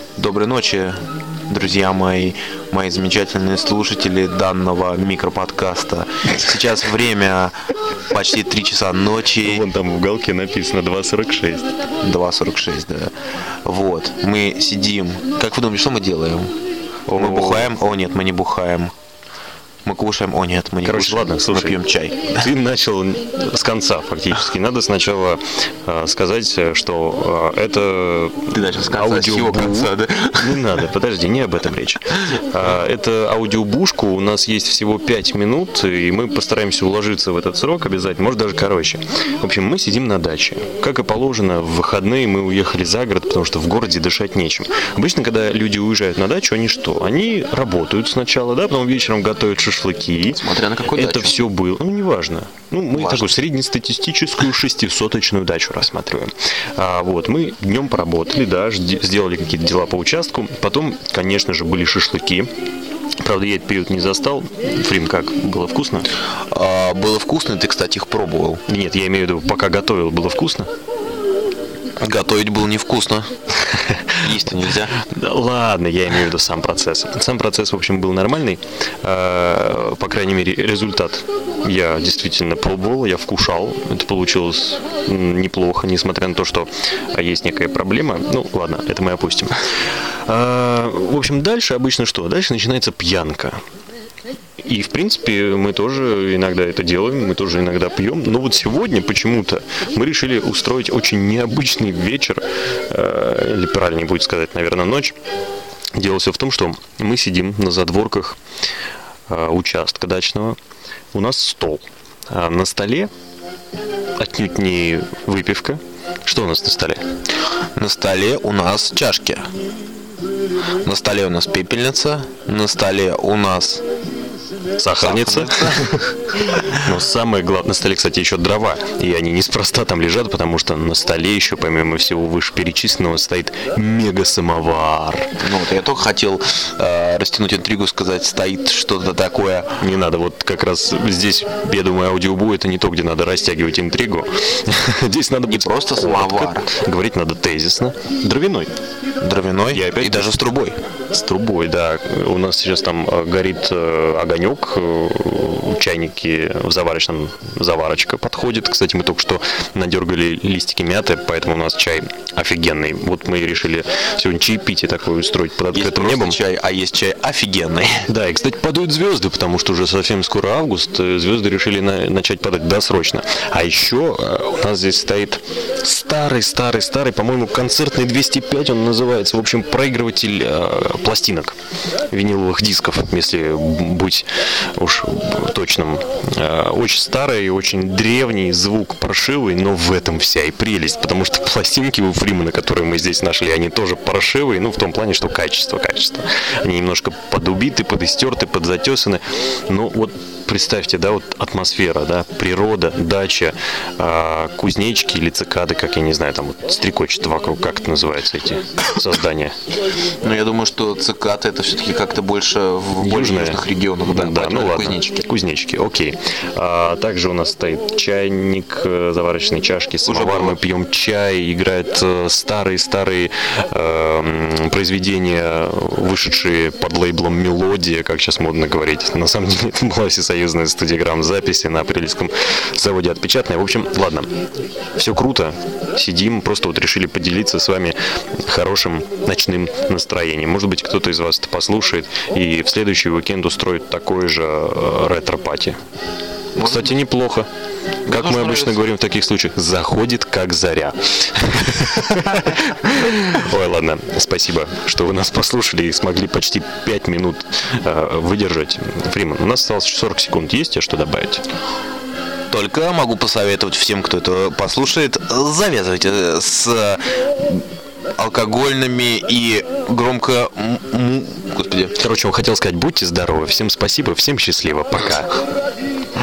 Доброй ночи, друзья мои замечательные слушатели данного микроподкаста. Сейчас время почти 3 часа ночи. Вон там в уголке написано 2:46. 2:46, да. Вот, мы сидим. Как вы думаете, что мы делаем? Мы бухаем? О, нет, мы не бухаем. Мы кушаем? О, нет, мы не кушаем. Ладно, слушай, мы пьем чай. Ты начал с конца фактически. Надо сначала сказать, что это Ты начал с конца, с чего конца, да? Не надо, подожди, не об этом речь. Это аудиобушку, у нас есть всего 5 минут, и мы постараемся уложиться в этот срок обязательно, может даже короче. В общем, мы сидим на даче. Как и положено, в выходные мы уехали за город, потому что в городе дышать нечем. Обычно, когда люди уезжают на дачу, они что? Они работают сначала, да, потом вечером готовят шашлыки. Смотря на какую Это дачу. все было. Ну, неважно. Ну, мы Важно. такую среднестатистическую 600-очную дачу рассматриваем. Вот, мы днем поработали, да, сделали какие-то дела по участку. Потом, конечно же, были шашлыки. Правда, я этот период не застал. Фрим, как? Было вкусно? Было вкусно, ты, кстати, их пробовал. Нет, я имею в виду, пока готовил, было вкусно? Готовить было невкусно. Есть-то нельзя. Да ладно, я имею в виду сам процесс. Сам процесс, в общем, был нормальный. По крайней мере, результат я действительно пробовал, я вкушал. Это получилось неплохо, несмотря на то, что есть некая проблема. Ну, ладно, это мы опустим. В общем, дальше обычно что? Дальше начинается пьянка. И, в принципе, мы тоже иногда это делаем, мы тоже иногда пьем. Но вот сегодня почему-то мы решили устроить очень необычный вечер, или правильнее будет сказать, наверное, ночь. Дело все в том, что мы сидим на задворках участка дачного. У нас стол. А на столе отнюдь не выпивка. Что у нас на столе? На столе у нас чашки. На столе у нас пепельница. На столе у нас сахарница. Но самое главное, на столе, кстати, еще дрова. И они неспроста там лежат, потому что на столе еще, помимо всего вышеперечисленного, стоит мега-самовар. Ну вот я только хотел растянуть интригу, сказать, стоит что-то такое. Не надо, вот как раз здесь, я думаю, аудиобу это не то, где надо растягивать интригу. Здесь надо Не быть просто самовар. Говорить надо тезисно. Дровяной. Дровяной и даже с трубой. С трубой, да. У нас сейчас там горит огонек, чайники в заварочном, заварочка подходит. Кстати, мы только что надергали листики мяты, поэтому у нас чай офигенный. Вот мы решили сегодня чаепитие такое устроить под открытым Есть небом. чай, а есть чай офигенный. Да, и, кстати, падают звезды, потому что уже совсем скоро август, звезды решили начать падать досрочно. А еще у нас здесь стоит старый, по-моему, концертный 205 он называется. В общем, проигрыватель пластинок, виниловых дисков, если быть уж точным. Очень старый, очень древний, звук паршивый, но в этом вся и прелесть, потому что пластинки у Фримана, которые мы здесь нашли, они тоже паршивые, ну, в том плане, что качество. Они немножко подубиты, подистерты, подзатесаны, но вот представьте, да, вот атмосфера, да, природа, дача, кузнечики или цикады, как я не знаю, там вот стрекочут вокруг, как это называется, эти создания? Ну, я думаю, что цикады это все-таки как-то больше в более южных регионах, да, ну ладно. Кузнечики. Окей. Также у нас стоит чайник, заварочные чашки, самовар, мы пьем чай, играют старые произведения, вышедшие под лейблом «Мелодия», как сейчас модно говорить. На самом деле, это была всесоюзная студия записи на Апрельском заводе «Отпечатная». В общем, ладно, все круто, сидим, просто вот решили поделиться с вами хорошим ночным настроением. Может быть, кто-то из вас это послушает и в следующий уикенд устроит такой же ретро-пати. Кстати, неплохо. Как мы обычно говорим в таких случаях, заходит как заря. Ой, ладно, спасибо, что вы нас послушали и смогли почти 5 минут выдержать. Фриман, у нас осталось 40 секунд. Есть тебе что добавить? Только могу посоветовать всем, кто это послушает, завязывайте с алкогольными и громко... Господи. Короче, он хотел сказать, будьте здоровы, всем спасибо, всем счастливо, пока.